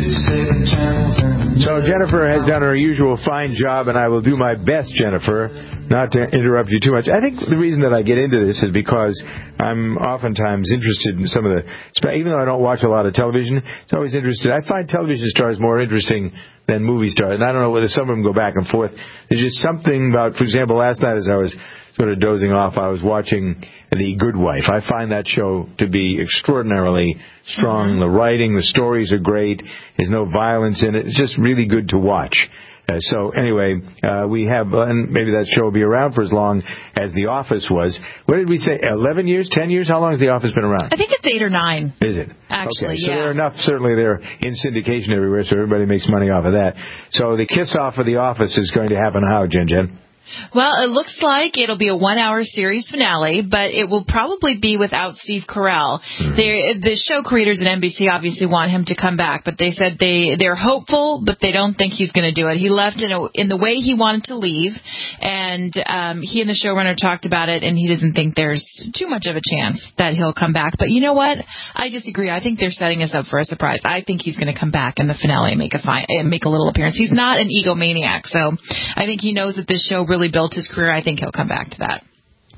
Jennifer has done her usual fine job, and I will do my best, Jennifer, not to interrupt you too much. I think the reason that I get into this is because I'm oftentimes interested in some of the, even though I don't watch a lot of television, it's always interested. I find television stars more interesting than movie stars, and I don't know whether some of them go back and forth. There's just something about, for example, last night as I was sort of dozing off, I was watching The Good Wife. I find that show to be extraordinarily strong. Mm-hmm. The writing, the stories are great. There's no violence in it. It's just really good to watch. So anyway, we have, and maybe that show will be around for as long as The Office was. What did we say, 11 years, 10 years? How long has The Office been around? I think it's 8 or 9. Is it? Actually, okay, so yeah. there are enough, certainly they're in syndication everywhere, so everybody makes money off of that. So the kiss-off for The Office is going to happen how, Jen? Well, it looks like it'll be a 1-hour series finale, but it will probably be without Steve Carell. The show creators at NBC obviously want him to come back, but they said they're hopeful, but they don't think he's going to do it. He left in the way he wanted to leave, and he and the showrunner talked about it, and he doesn't think there's too much of a chance that he'll come back. But you know what? I disagree. I think they're setting us up for a surprise. I think he's going to come back in the finale and make a little appearance. He's not an egomaniac, so I think he knows that this show really built his career. I think he'll come back to that.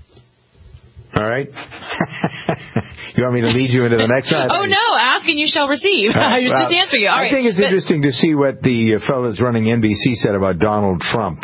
All right. You want me to lead you into the next one? Oh, no. Ask and you shall receive. I was just answering you. All right. I think it's interesting to see what the fellow that's running NBC said about Donald Trump.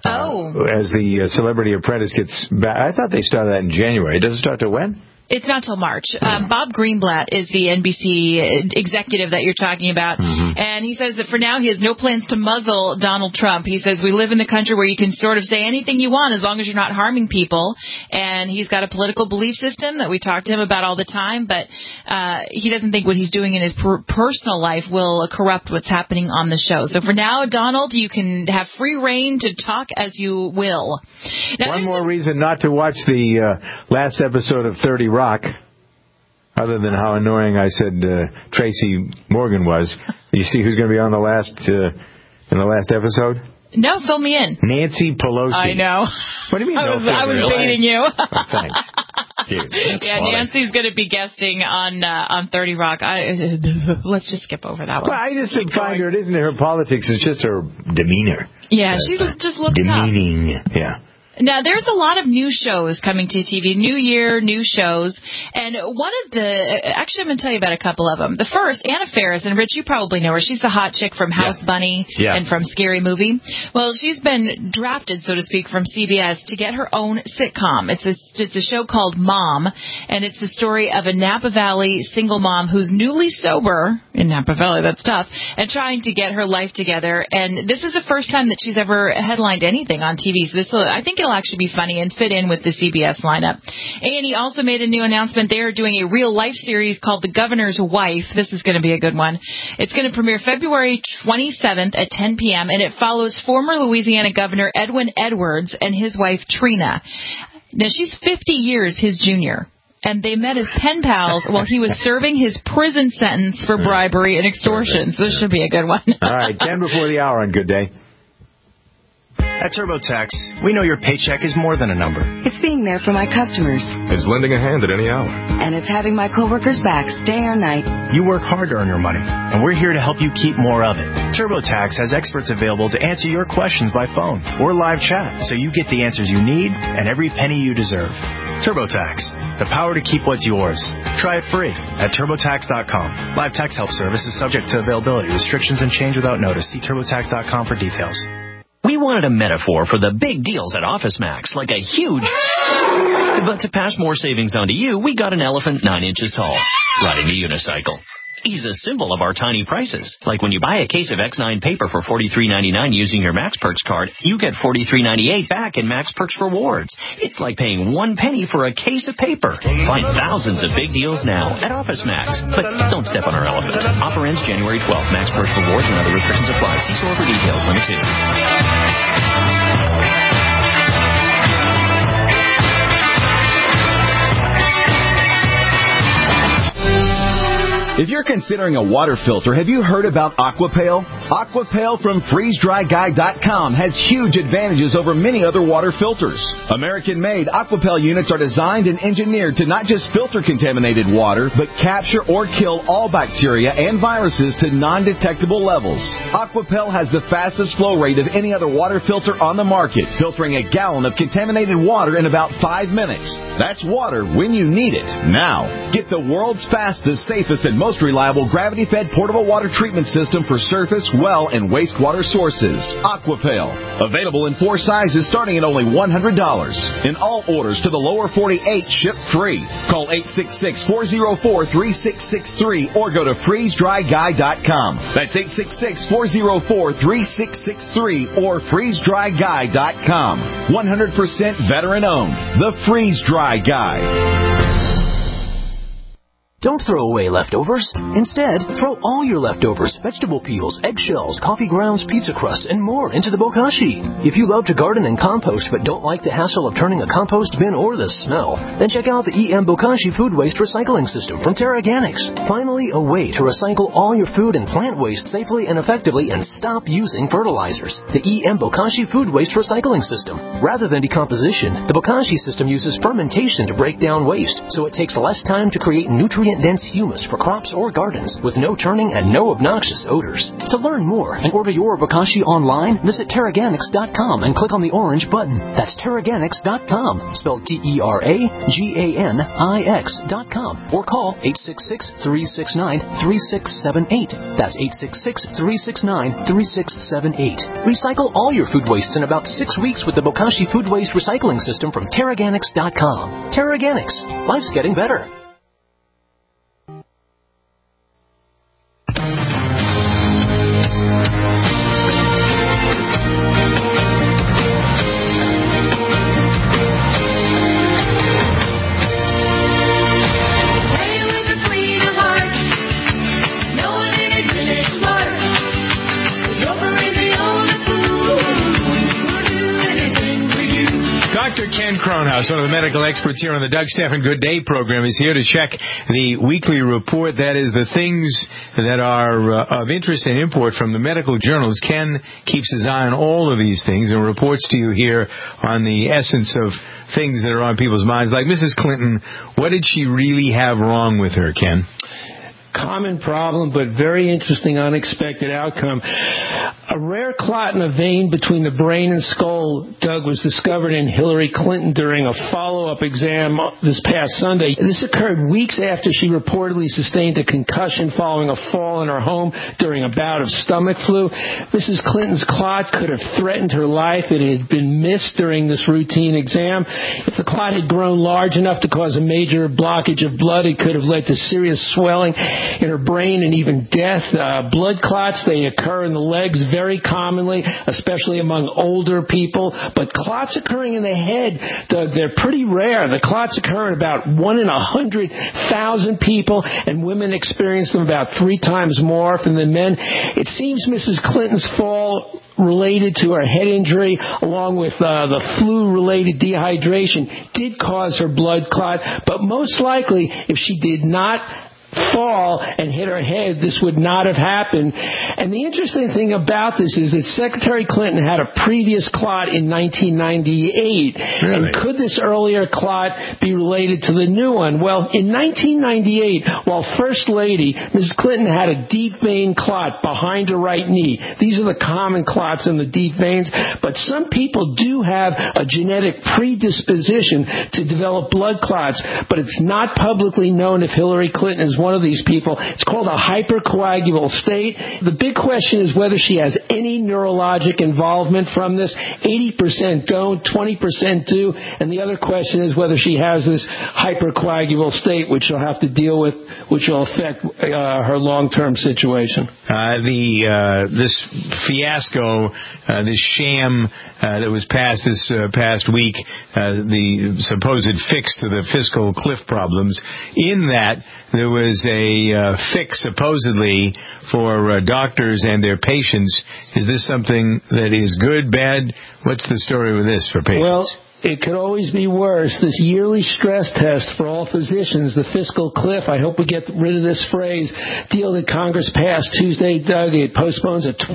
As the Celebrity Apprentice gets back. I thought they started that in January. Does it start till when? It's not till March. Bob Greenblatt is the NBC executive that you're talking about. Mm-hmm. And he says that for now he has no plans to muzzle Donald Trump. He says we live in the country where you can sort of say anything you want as long as you're not harming people. And he's got a political belief system that we talk to him about all the time. But he doesn't think what he's doing in his personal life will corrupt what's happening on the show. So for now, Donald, you can have free reign to talk as you will. Now, one more reason not to watch the last episode of 30 Rock, other than how annoying I said Tracy Morgan was. You see who's going to be on in the last episode? No, fill me in. Nancy Pelosi. I know. What do you mean? I was baiting you. Oh, thanks. Yeah, Nancy's going to be guesting on 30 Rock. Let's just skip over that one. Well, I just find her. It isn't her politics. It's just her demeanor. Yeah, she just looks demeaning. tough. Yeah. Now, there's a lot of new shows coming to TV, new year, new shows, and actually I'm going to tell you about a couple of them. The first, Anna Faris, and Rich, you probably know her. She's the hot chick from House Bunny and from Scary Movie. Well, she's been drafted, so to speak, from CBS to get her own sitcom. It's a show called Mom, and it's the story of a Napa Valley single mom who's newly sober, in Napa Valley, that's tough, and trying to get her life together. And this is the first time that she's ever headlined anything on TV, so I think it'll actually be funny and fit in with the CBS lineup. A&E also made a new announcement. They are doing a real-life series called The Governor's Wife. This is going to be a good one. It's going to premiere February 27th at 10 p.m., and it follows former Louisiana Governor Edwin Edwards and his wife, Trina. Now, she's 50 years his junior, and they met as pen pals while he was serving his prison sentence for bribery and extortion. So this should be a good one. All right, 10 before the hour on Good Day. At TurboTax, we know your paycheck is more than a number. It's being there for my customers. It's lending a hand at any hour. And it's having my coworkers' backs day or night. You work hard to earn your money, and we're here to help you keep more of it. TurboTax has experts available to answer your questions by phone or live chat, so you get the answers you need and every penny you deserve. TurboTax, the power to keep what's yours. Try it free at TurboTax.com. Live tax help service is subject to availability, restrictions, and change without notice. See TurboTax.com for details. We wanted a metaphor for the big deals at OfficeMax, like a huge... But to pass more savings on to you, we got an elephant 9 inches tall, riding a unicycle. He's a symbol of our tiny prices. Like when you buy a case of X9 paper for $43.99 using your Max Perks card, you get $43.98 back in Max Perks rewards. It's like paying 1 penny for a case of paper. Find thousands of big deals now at OfficeMax. But don't step on our elephant. Offer ends January 12th. Max Perks rewards and other restrictions apply. See store for details. Limit 2. If you're considering a water filter, have you heard about Aquapail? Aquapail from FreezeDryGuy.com has huge advantages over many other water filters. American-made Aquapail units are designed and engineered to not just filter contaminated water, but capture or kill all bacteria and viruses to non-detectable levels. Aquapail has the fastest flow rate of any other water filter on the market, filtering a gallon of contaminated water in about 5 minutes. That's water when you need it. Now, get the world's fastest, safest, and most reliable gravity-fed portable water treatment system for surface, well, and wastewater sources. Aquapail. Available in 4 sizes starting at only $100. In all orders to the lower 48, ship free. Call 866-404-3663 or go to FreezeDryGuy.com. That's 866-404-3663 or FreezeDryGuy.com. 100% veteran-owned. The Freeze Dry Guy. Don't throw away leftovers. Instead, throw all your leftovers, vegetable peels, eggshells, coffee grounds, pizza crusts, and more into the bokashi. If you love to garden and compost but don't like the hassle of turning a compost bin or the smell, then check out the EM Bokashi Food Waste Recycling System from TerraGanix. Finally, a way to recycle all your food and plant waste safely and effectively and stop using fertilizers. The EM Bokashi Food Waste Recycling System. Rather than decomposition, the Bokashi system uses fermentation to break down waste, so it takes less time to create nutrient-dense humus for crops or gardens with no turning and no obnoxious odors. To learn more and order your Bokashi online, visit TerraGanix.com and click on the orange button. That's TerraGanix.com, spelled TerraGanix.com, or call 866-369-3678. That's 866-369-3678. Recycle all your food wastes in about 6 weeks with the Bokashi Food Waste Recycling System from TerraGanix.com. TerraGanix. Life's getting better. Dr. Ken Kronhaus, one of the medical experts here on the Doug Stephan Good Day program, is here to check the weekly report. That is the things that are of interest and import from the medical journals. Ken keeps his eye on all of these things and reports to you here on the essence of things that are on people's minds. Like Mrs. Clinton, what did she really have wrong with her, Ken? Common problem, but very interesting, unexpected outcome. A rare clot in a vein between the brain and skull, Doug, was discovered in Hillary Clinton during a follow-up exam this past Sunday. This occurred weeks after she reportedly sustained a concussion following a fall in her home during a bout of stomach flu. Mrs. Clinton's clot could have threatened her life. It had been missed during this routine exam. If the clot had grown large enough to cause a major blockage of blood, it could have led to serious swelling in her brain and even death. Blood clots, they occur in the legs very commonly, especially among older people. But clots occurring in the head, they're pretty rare. The clots occur in about 1 in 100,000 people, and women experience them about 3 times more often than men. It seems Mrs. Clinton's fall related to her head injury, along with the flu-related dehydration, did cause her blood clot. But most likely, if she did not fall and hit her head, this would not have happened. And the interesting thing about this is that Secretary Clinton had a previous clot in 1998. Really? And could this earlier clot be related to the new one? Well, in 1998, while First Lady, Mrs. Clinton had a deep vein clot behind her right knee. These are the common clots in the deep veins, but some people do have a genetic predisposition to develop blood clots, but it's not publicly known if Hillary Clinton is one of these people. It's called a hypercoagulable state. The big question is whether she has any neurologic involvement from this. 80% don't, 20% do, and the other question is whether she has this hypercoagulable state, which she'll have to deal with, which will affect her long-term situation. This fiasco, this sham that was passed this past week, the supposed fix to the fiscal cliff problems, in that there was a fix supposedly for doctors and their patients. Is this something that is good, bad? What's the story with this for patients? Well, It could always be worse. This yearly stress test for all physicians, the fiscal cliff, I hope we get rid of this phrase, deal that Congress passed Tuesday, Doug, it postpones a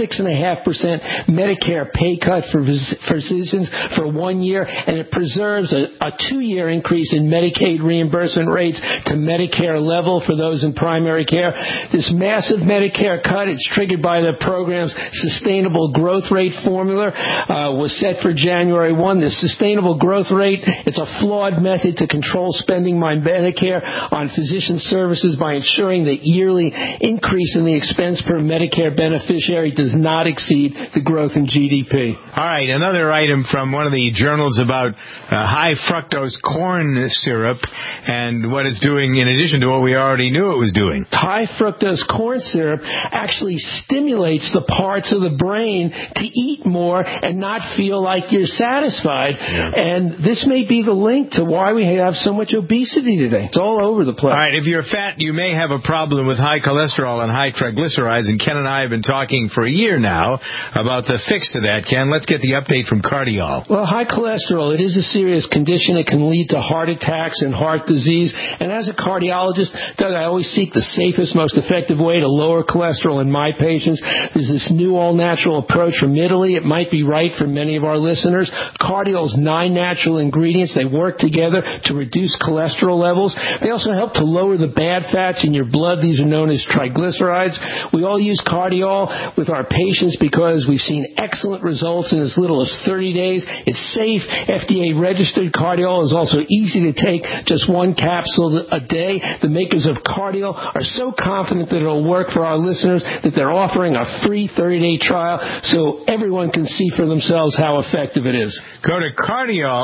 26.5% Medicare pay cut for physicians for 1 year, and it preserves a 2-year increase in Medicaid reimbursement rates to Medicare level for those in primary care. This massive Medicare cut, it's triggered by the program's sustainable growth rate formula, was set for January 1. This sustainable growth rate, it's a flawed method to control spending by Medicare on physician services by ensuring that yearly increase in the expense per Medicare beneficiary does not exceed the growth in GDP. All right, another item from one of the journals about high fructose corn syrup and what it's doing in addition to what we already knew it was doing. High fructose corn syrup actually stimulates the parts of the brain to eat more and not feel like you're satisfied. Yeah. And this may be the link to why we have so much obesity today. It's all over the place. All right, if you're fat, you may have a problem with high cholesterol and high triglycerides, and Ken and I have been talking for a year now about the fix to that. Ken, let's get the update from Cardiol. Well, high cholesterol, it is a serious condition. It can lead to heart attacks and heart disease. And as a cardiologist, Doug, I always seek the safest, most effective way to lower cholesterol in my patients. There's this new all-natural approach from Italy. It might be right for many of our listeners. Cardiol's 9 natural ingredients, they work together to reduce cholesterol levels. They also help to lower the bad fats in your blood. These are known as triglycerides. We all use Cardiol with our patients because we've seen excellent results in as little as 30 days. It's safe, FDA-registered. Cardiol is also easy to take, just 1 capsule a day. The makers of Cardiol are so confident that it'll work for our listeners that they're offering a free 30-day trial so everyone can see for themselves how effective it is. Go to Cardiol,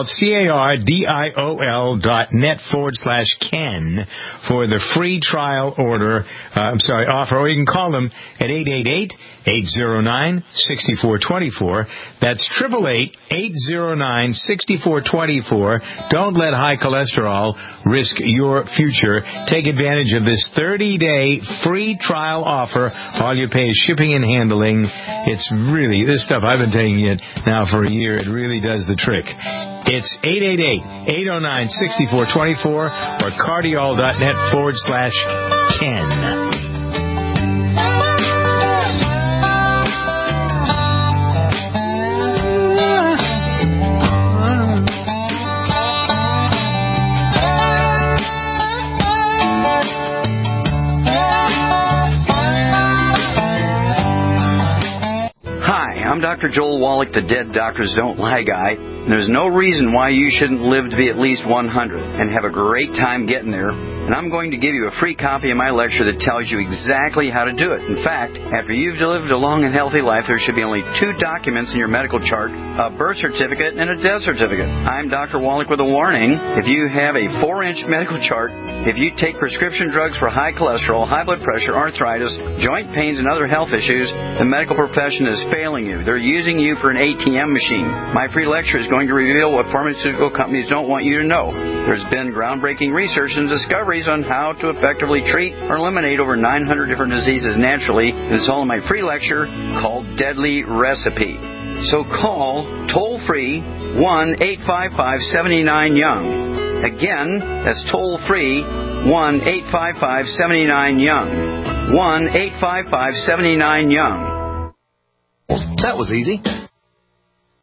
cardiol.net/Ken for the free trial offer, or you can call them at 888-809-6424. That's 888-809-6424. Don't let high cholesterol risk your future. Take advantage of this 30-day free trial offer. All you pay is shipping and handling. It's really, this stuff, I've been taking it now for a year. It really does the trick. It's 888-809-6424 or cardiol.net/Ken. I'm Dr. Joel Wallach, the Dead Doctors Don't Lie guy. And there's no reason why you shouldn't live to be at least 100 and have a great time getting there. And I'm going to give you a free copy of my lecture that tells you exactly how to do it. In fact, after you've lived a long and healthy life, there should be only 2 documents in your medical chart, a birth certificate and a death certificate. I'm Dr. Wallach with a warning. If you have a 4-inch medical chart, if you take prescription drugs for high cholesterol, high blood pressure, arthritis, joint pains, and other health issues, the medical profession is failing you. They're using you for an ATM machine. My free lecture is going to reveal what pharmaceutical companies don't want you to know. There's been groundbreaking research and discoveries on how to effectively treat or eliminate over 900 different diseases naturally, and it's all in my free lecture called Deadly Recipe. So call toll-free 1-855-79-YOUNG. Again, that's toll-free 1-855-79-YOUNG. 1-855-79-YOUNG. That was easy.